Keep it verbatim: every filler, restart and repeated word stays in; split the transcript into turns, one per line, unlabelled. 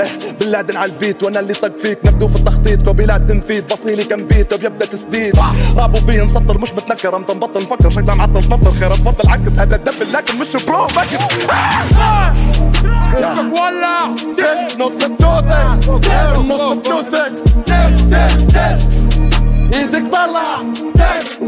إيه بلادن على البيت وانا اللي طق فيك. نبدو في التخطيط كوبيلات تنفيذ بصيلي كم بيت وبيبدا تسديد. رابو فيه نسطر مش متنكر امتى نبطل نفكر شكلها معطل تنطر خير تفضل عكس هذا الدبل لكن مش برو فكر.
ولا
نص فلوسك نص فلوسك ايدك طلع